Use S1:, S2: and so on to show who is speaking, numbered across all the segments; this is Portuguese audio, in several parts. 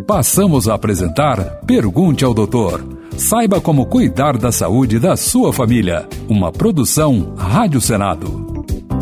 S1: Passamos a apresentar Pergunte ao Doutor. Saiba como cuidar da saúde da sua família. Uma produção Rádio Senado.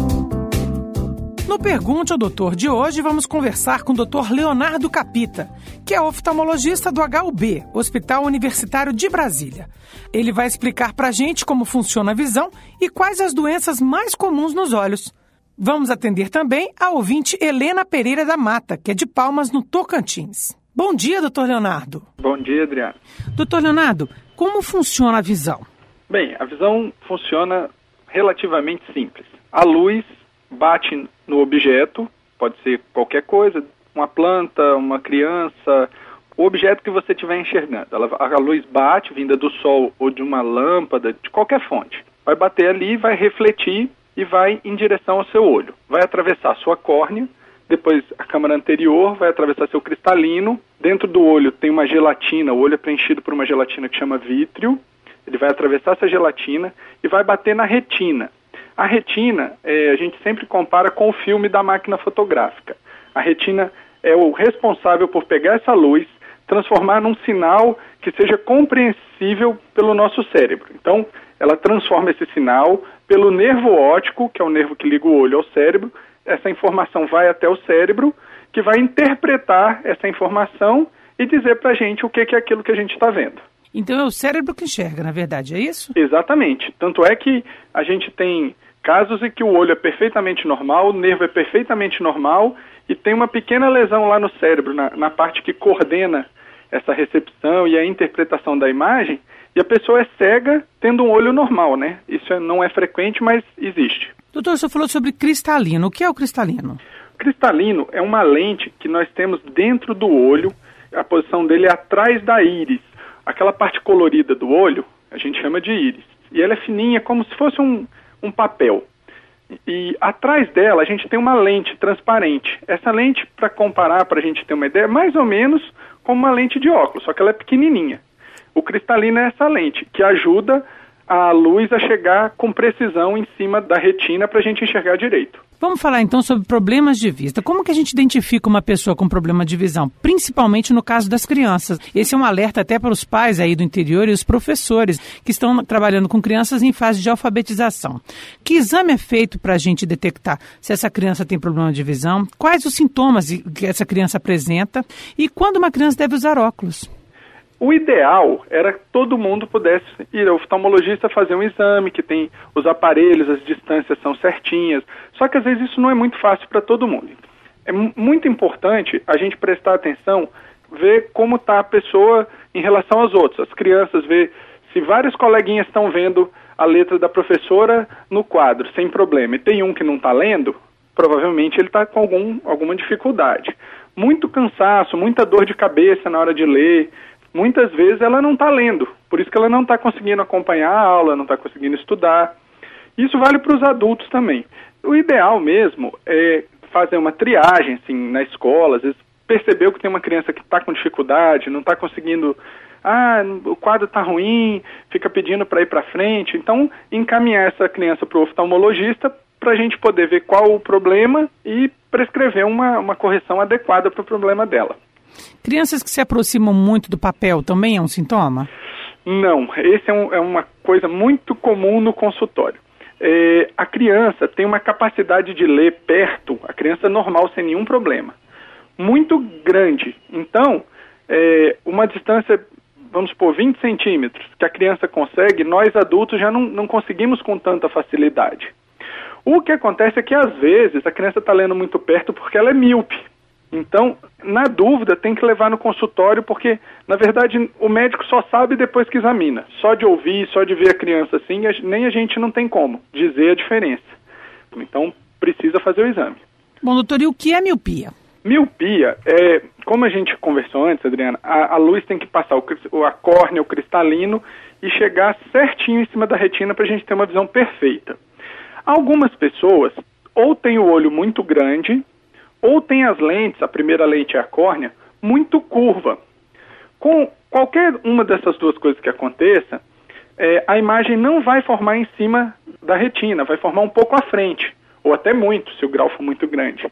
S2: No Pergunte ao Doutor de hoje, vamos conversar com o Dr. Leonardo Capita, que é oftalmologista do HUB, Hospital Universitário de Brasília. Ele vai explicar pra gente como funciona a visão e quais as doenças mais comuns nos olhos. Vamos atender também a ouvinte Helena Pereira da Mata, que é de Palmas, no Tocantins. Bom dia, doutor Leonardo.
S3: Bom dia, Adriano.
S2: Doutor Leonardo, como funciona a visão?
S3: Bem, a visão funciona relativamente simples. A luz bate no objeto, pode ser qualquer coisa, uma planta, uma criança, o objeto que você estiver enxergando. A luz bate, vinda do sol ou de uma lâmpada, de qualquer fonte. Vai bater ali, vai refletir e vai em direção ao seu olho. Vai atravessar a sua córnea, depois a câmara anterior vai atravessar seu cristalino. Dentro do olho tem uma gelatina, o olho é preenchido por uma gelatina que chama vítreo. Ele vai atravessar essa gelatina e vai bater na retina. A retina, a gente sempre compara com o filme da máquina fotográfica. A retina é o responsável por pegar essa luz, transformar num sinal que seja compreensível pelo nosso cérebro. Então, ela transforma esse sinal pelo nervo óptico, que é o nervo que liga o olho ao cérebro. Essa informação vai até o cérebro, que vai interpretar essa informação e dizer pra gente o que é aquilo que a gente está vendo.
S2: Então é o cérebro que enxerga, na verdade, é isso?
S3: Exatamente. Tanto é que a gente tem casos em que o olho é perfeitamente normal, o nervo é perfeitamente normal e tem uma pequena lesão lá no cérebro, na parte que coordena essa recepção e a interpretação da imagem, e a pessoa é cega tendo um olho normal, né? Isso não é frequente, mas existe.
S2: Doutor, o senhor falou sobre cristalino. O que é o cristalino?
S3: O cristalino é uma lente que nós temos dentro do olho, a posição dele é atrás da íris. Aquela parte colorida do olho, a gente chama de íris. E ela é fininha, como se fosse um papel. E atrás dela a gente tem uma lente transparente. Essa lente, para comparar, para a gente ter uma ideia, é mais ou menos como uma lente de óculos, só que ela é pequenininha. O cristalino é essa lente, que ajuda a luz a chegar com precisão em cima da retina para a gente enxergar direito.
S2: Vamos falar então sobre problemas de vista. Como que a gente identifica uma pessoa com problema de visão? Principalmente no caso das crianças. Esse é um alerta até para os pais aí do interior e os professores que estão trabalhando com crianças em fase de alfabetização. Que exame é feito para a gente detectar se essa criança tem problema de visão? Quais os sintomas que essa criança apresenta? E quando uma criança deve usar óculos?
S3: O ideal era que todo mundo pudesse ir ao oftalmologista fazer um exame, que tem os aparelhos, as distâncias são certinhas, só que às vezes isso não é muito fácil para todo mundo. É muito importante a gente prestar atenção, ver como está a pessoa em relação aos outros. As crianças, ver se vários coleguinhas estão vendo a letra da professora no quadro, sem problema, e tem um que não está lendo, provavelmente ele está com alguma dificuldade. Muito cansaço, muita dor de cabeça na hora de ler. Muitas vezes ela não está lendo, por isso que ela não está conseguindo acompanhar a aula, não está conseguindo estudar. Isso vale para os adultos também. O ideal mesmo é fazer uma triagem assim, na escola, às vezes percebeu que tem uma criança que está com dificuldade, não está conseguindo, o quadro está ruim, fica pedindo para ir para frente. Então, encaminhar essa criança para o oftalmologista para a gente poder ver qual o problema e prescrever uma correção adequada para o problema dela.
S2: Crianças que se aproximam muito do papel também é um sintoma?
S3: Não, esse é uma coisa muito comum no consultório. A criança tem uma capacidade de ler perto, a criança normal sem nenhum problema, muito grande. Então, uma distância, vamos supor, 20 centímetros, que a criança consegue, nós adultos já não conseguimos com tanta facilidade. O que acontece é que às vezes a criança está lendo muito perto porque ela é míope. Então, na dúvida, tem que levar no consultório, porque, na verdade, o médico só sabe depois que examina. Só de ouvir, só de ver a criança assim, nem a gente não tem como dizer a diferença. Então, precisa fazer o exame.
S2: Bom, doutor, e o que é miopia?
S3: Miopia, como a gente conversou antes, Adriana, a luz tem que passar a córnea, o cristalino, e chegar certinho em cima da retina para a gente ter uma visão perfeita. Algumas pessoas ou têm o olho muito grande, ou tem as lentes, a primeira lente é a córnea, muito curva. Com qualquer uma dessas duas coisas que aconteça, a imagem não vai formar em cima da retina, vai formar um pouco à frente, ou até muito, se o grau for muito grande.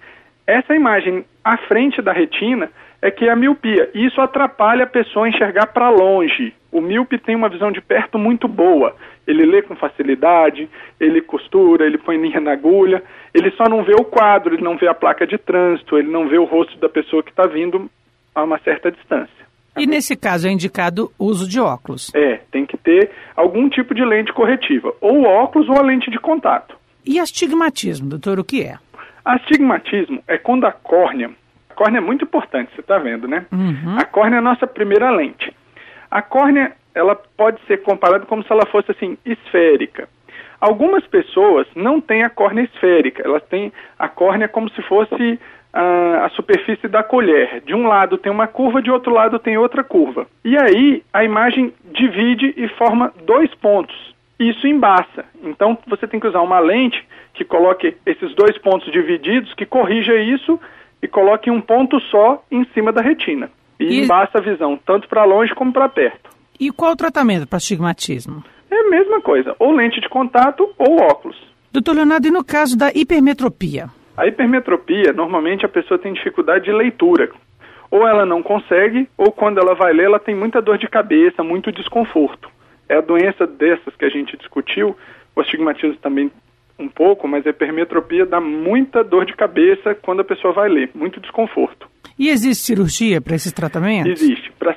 S3: Essa imagem à frente da retina é que é a miopia. E isso atrapalha a pessoa a enxergar para longe. O míope tem uma visão de perto muito boa. Ele lê com facilidade, ele costura, ele põe linha na agulha. Ele só não vê o quadro, ele não vê a placa de trânsito, ele não vê o rosto da pessoa que está vindo a uma certa distância.
S2: E nesse caso é indicado o uso de óculos?
S3: Tem que ter algum tipo de lente corretiva. Ou óculos ou a lente de contato.
S2: E astigmatismo, doutor, o que é?
S3: Astigmatismo é quando a córnea é muito importante, você está vendo, né?
S2: Uhum.
S3: A córnea é a nossa primeira lente. A córnea, ela pode ser comparada como se ela fosse, assim, esférica. Algumas pessoas não têm a córnea esférica, elas têm a córnea como se fosse a superfície da colher. De um lado tem uma curva, de outro lado tem outra curva. E aí, a imagem divide e forma 2 pontos. Isso embaça. Então, você tem que usar uma lente que coloque esses 2 pontos divididos, que corrija isso e coloque um ponto só em cima da retina. E embaça a visão, tanto para longe como para perto.
S2: E qual o tratamento para astigmatismo?
S3: É a mesma coisa, ou lente de contato ou óculos.
S2: Doutor Leonardo, e no caso da hipermetropia?
S3: A hipermetropia, normalmente a pessoa tem dificuldade de leitura. Ou ela não consegue, ou quando ela vai ler, ela tem muita dor de cabeça, muito desconforto. É a doença dessas que a gente discutiu, o astigmatismo também um pouco, mas a hipermetropia dá muita dor de cabeça quando a pessoa vai ler, muito desconforto.
S2: E existe cirurgia para esses tratamentos?
S3: Existe. Para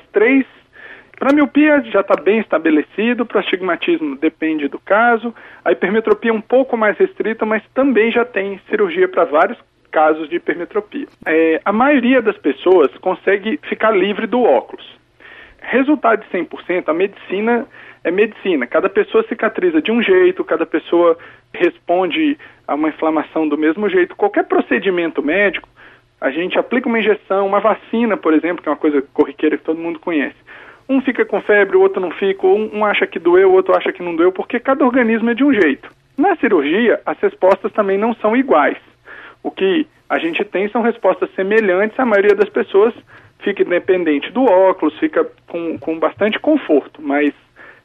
S3: a miopia já está bem estabelecido, para o astigmatismo depende do caso, a hipermetropia é um pouco mais restrita, mas também já tem cirurgia para vários casos de hipermetropia. A maioria das pessoas consegue ficar livre do óculos. Resultado de 100%, a medicina é medicina. Cada pessoa cicatriza de um jeito, cada pessoa responde a uma inflamação do mesmo jeito. Qualquer procedimento médico, a gente aplica uma injeção, uma vacina, por exemplo, que é uma coisa corriqueira que todo mundo conhece. Um fica com febre, o outro não fica, um acha que doeu, o outro acha que não doeu, porque cada organismo é de um jeito. Na cirurgia, as respostas também não são iguais. O que a gente tem são respostas semelhantes, a maioria das pessoas fica independente do óculos, fica com bastante conforto, mas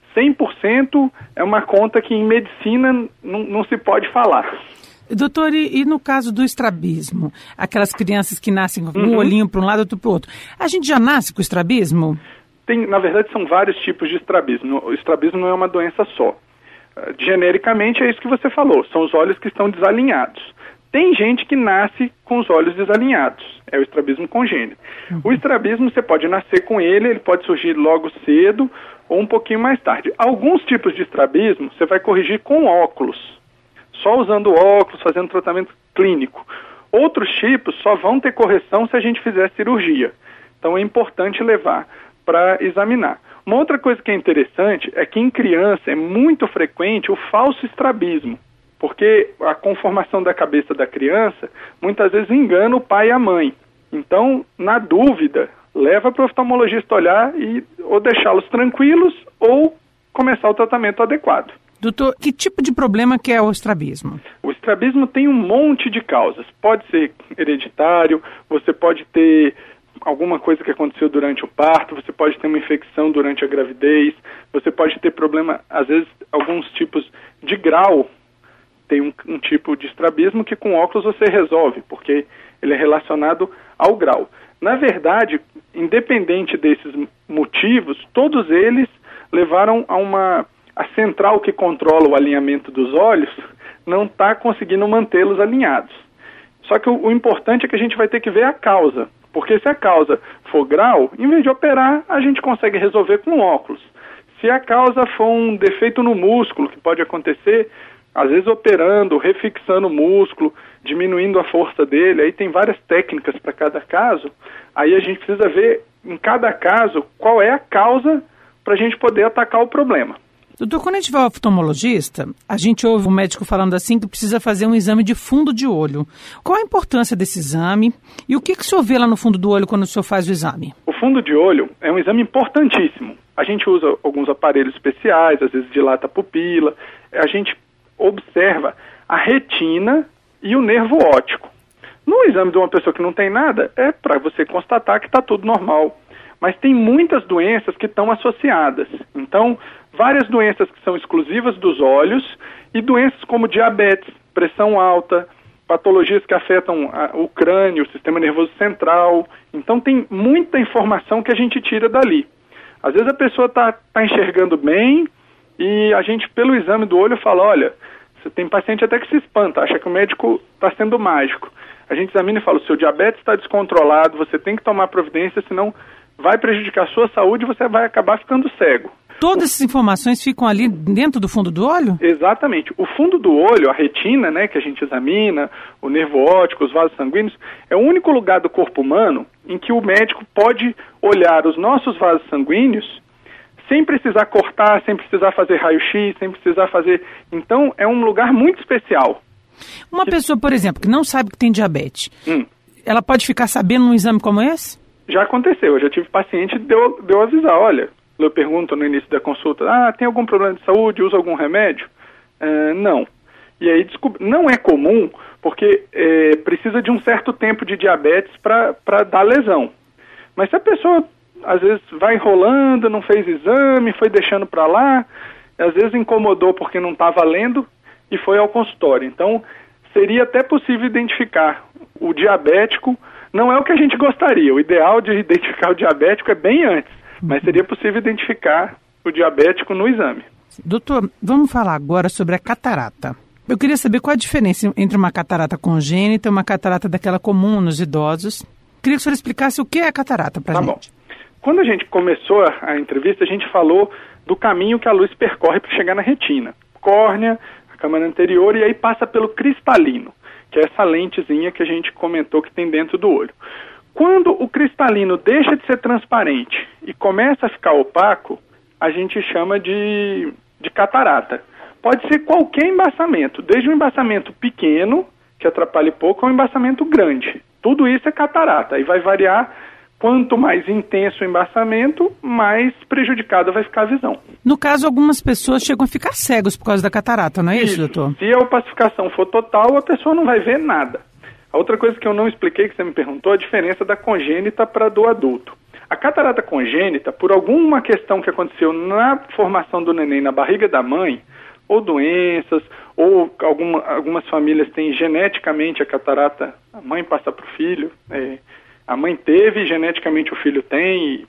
S3: 100% é uma conta que em medicina não se pode falar.
S2: Doutor, e no caso do estrabismo? Aquelas crianças que nascem com um olhinho para um lado e outro para o outro. A gente já nasce com estrabismo?
S3: Na verdade, são vários tipos de estrabismo. O estrabismo não é uma doença só. Genericamente, é isso que você falou. São os olhos que estão desalinhados. Tem gente que nasce com os olhos desalinhados. É o estrabismo congênito. O estrabismo, você pode nascer com ele pode surgir logo cedo ou um pouquinho mais tarde. Alguns tipos de estrabismo, você vai corrigir com óculos. Só usando óculos, fazendo tratamento clínico. Outros tipos só vão ter correção se a gente fizer cirurgia. Então, é importante levar para examinar. Uma outra coisa que é interessante é que em criança é muito frequente o falso estrabismo, porque a conformação da cabeça da criança muitas vezes engana o pai e a mãe. Então, na dúvida, leva para o oftalmologista olhar ou deixá-los tranquilos ou começar o tratamento adequado.
S2: Doutor, que tipo de problema que é o estrabismo? O
S3: estrabismo tem um monte de causas. Pode ser hereditário, você pode ter alguma coisa que aconteceu durante o parto, você pode ter uma infecção durante a gravidez, você pode ter problema, às vezes, alguns tipos de grau. Tem um tipo de estrabismo que com óculos você resolve, porque ele é relacionado ao grau. Na verdade, independente desses motivos, todos eles levaram a central que controla o alinhamento dos olhos não está conseguindo mantê-los alinhados. Só que o importante é que a gente vai ter que ver a causa, porque se a causa for grau, em vez de operar, a gente consegue resolver com óculos. Se a causa for um defeito no músculo, que pode acontecer, às vezes operando, refixando o músculo, diminuindo a força dele, aí tem várias técnicas para cada caso, aí a gente precisa ver em cada caso qual é a causa para a gente poder atacar o problema.
S2: Doutor, quando a gente vai ao oftalmologista, a gente ouve o médico falando assim que precisa fazer um exame de fundo de olho. Qual a importância desse exame e o que o senhor vê lá no fundo do olho quando o senhor faz o exame?
S3: O fundo de olho é um exame importantíssimo. A gente usa alguns aparelhos especiais, às vezes dilata a pupila, a gente observa a retina e o nervo óptico. No exame de uma pessoa que não tem nada, é para você constatar que está tudo normal. Mas tem muitas doenças que estão associadas. Então, várias doenças que são exclusivas dos olhos e doenças como diabetes, pressão alta, patologias que afetam o crânio, o sistema nervoso central. Então tem muita informação que a gente tira dali. Às vezes a pessoa está enxergando bem e a gente, pelo exame do olho, fala, olha, você tem paciente até que se espanta, acha que o médico está sendo mágico. A gente examina e fala, o seu diabetes está descontrolado, você tem que tomar providência, senão vai prejudicar a sua saúde e você vai acabar ficando cego.
S2: Todas essas informações ficam ali dentro do fundo do olho?
S3: Exatamente. O fundo do olho, a retina, né, que a gente examina, o nervo óptico, os vasos sanguíneos, é o único lugar do corpo humano em que o médico pode olhar os nossos vasos sanguíneos sem precisar cortar, sem precisar fazer raio-x, sem precisar fazer... Então, é um lugar muito especial.
S2: Uma pessoa, por exemplo, que não sabe que tem diabetes, ela pode ficar sabendo num exame como esse?
S3: Já aconteceu. Eu já tive paciente que deu avisar, olha... Eu pergunto no início da consulta, tem algum problema de saúde, usa algum remédio? Não. E aí não é comum, porque precisa de um certo tempo de diabetes para dar lesão. Mas se a pessoa, às vezes, vai enrolando, não fez exame, foi deixando para lá, às vezes incomodou porque não está valendo e foi ao consultório. Então, seria até possível identificar o diabético, não é o que a gente gostaria. O ideal de identificar o diabético é bem antes. Mas seria possível identificar o diabético no exame.
S2: Doutor, vamos falar agora sobre a catarata. Eu queria saber qual a diferença entre uma catarata congênita e uma catarata daquela comum nos idosos. Queria que o senhor explicasse o que é a catarata para a gente.
S3: Bom. Quando a gente começou a entrevista, a gente falou do caminho que a luz percorre para chegar na retina. Córnea, a câmara anterior, e aí passa pelo cristalino, que é essa lentezinha que a gente comentou que tem dentro do olho. Quando o cristalino deixa de ser transparente e começa a ficar opaco, a gente chama de catarata. Pode ser qualquer embaçamento, desde um embaçamento pequeno, que atrapalha pouco, a um embaçamento grande. Tudo isso é catarata. Aí vai variar, quanto mais intenso o embaçamento, mais prejudicada vai ficar a visão.
S2: No caso, algumas pessoas chegam a ficar cegos por causa da catarata, não é isso, doutor?
S3: Se a opacificação for total, a pessoa não vai ver nada. A outra coisa que eu não expliquei, que você me perguntou, é a diferença da congênita para do adulto. A catarata congênita, por alguma questão que aconteceu na formação do neném na barriga da mãe, ou doenças, ou algumas famílias têm geneticamente a catarata, a mãe passa para o filho, a mãe teve, geneticamente o filho tem, e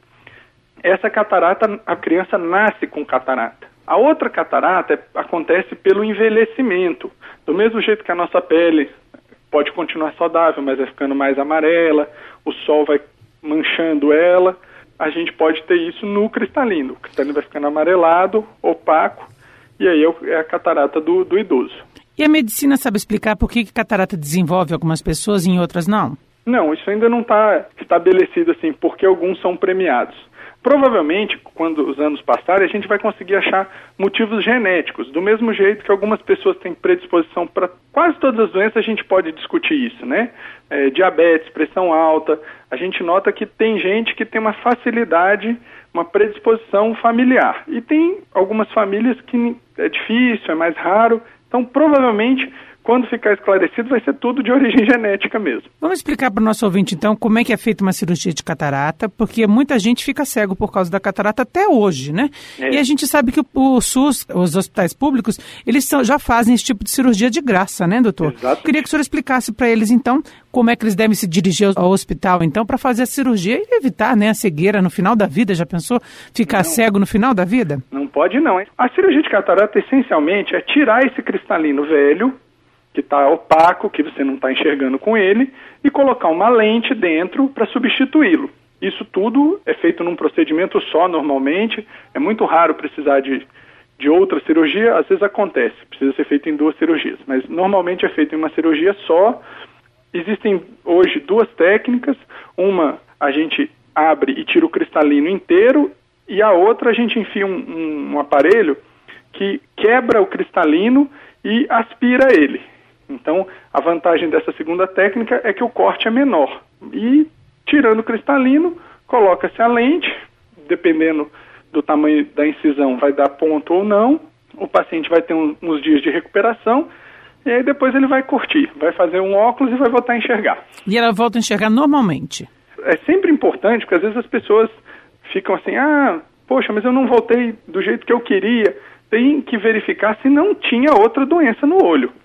S3: essa catarata, a criança nasce com catarata. A outra catarata acontece pelo envelhecimento, do mesmo jeito que a nossa pele pode continuar saudável, mas vai ficando mais amarela, o sol vai manchando ela, a gente pode ter isso no cristalino. O cristalino vai ficando amarelado, opaco, e aí é a catarata do idoso.
S2: E a medicina sabe explicar por que catarata desenvolve algumas pessoas e em outras não?
S3: Não, isso ainda não está estabelecido assim, porque alguns são premiados. Provavelmente, quando os anos passarem, a gente vai conseguir achar motivos genéticos. Do mesmo jeito que algumas pessoas têm predisposição para quase todas as doenças, a gente pode discutir isso, né? Diabetes, pressão alta, a gente nota que tem gente que tem uma facilidade, uma predisposição familiar. E tem algumas famílias que é difícil, é mais raro. Então, provavelmente, quando ficar esclarecido, vai ser tudo de origem genética mesmo.
S2: Vamos explicar para o nosso ouvinte, então, como é que é feita uma cirurgia de catarata, porque muita gente fica cego por causa da catarata até hoje, né? E a gente sabe que o SUS, os hospitais públicos, eles já fazem esse tipo de cirurgia de graça, né, doutor?
S3: Exatamente.
S2: Queria que o senhor explicasse para eles, então, como é que eles devem se dirigir ao hospital, então, para fazer a cirurgia e evitar, né, a cegueira no final da vida. Já pensou ficar cego no final da vida?
S3: Não pode não, hein? A cirurgia de catarata, essencialmente, é tirar esse cristalino velho, que está opaco, que você não está enxergando com ele, e colocar uma lente dentro para substituí-lo. Isso tudo é feito num procedimento só, normalmente. É muito raro precisar de outra cirurgia, às vezes acontece, precisa ser feito em 2 cirurgias, mas normalmente é feito em uma cirurgia só. Existem hoje 2 técnicas, uma a gente abre e tira o cristalino inteiro, e a outra a gente enfia um aparelho que quebra o cristalino e aspira ele. Então, a vantagem dessa segunda técnica é que o corte é menor. E, tirando o cristalino, coloca-se a lente, dependendo do tamanho da incisão, vai dar ponto ou não. O paciente vai ter uns dias de recuperação, e aí depois ele vai curtir, vai fazer um óculos e vai voltar a enxergar.
S2: E ela volta a enxergar normalmente?
S3: É sempre importante, porque às vezes as pessoas ficam assim, poxa, mas eu não voltei do jeito que eu queria. Tem que verificar se não tinha outra doença no olho. Porque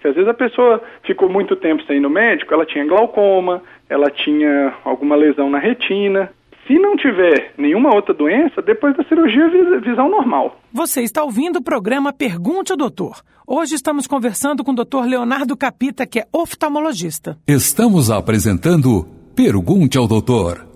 S3: Porque às vezes a pessoa ficou muito tempo sem ir no médico, ela tinha glaucoma, ela tinha alguma lesão na retina. Se não tiver nenhuma outra doença, depois da cirurgia, visão normal.
S2: Você está ouvindo o programa Pergunte ao Doutor. Hoje estamos conversando com o Dr. Leonardo Capita, que é oftalmologista.
S1: Estamos apresentando Pergunte ao Doutor.